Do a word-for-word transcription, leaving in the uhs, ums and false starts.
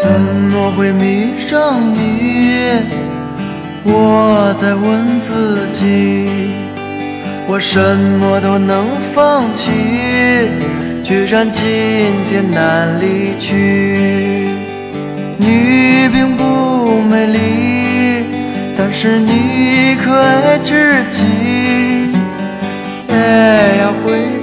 怎么会迷上你？我在问自己，我什么都能放弃，居然今天难离去。你并不美丽，但是你可爱至极。哎呀，回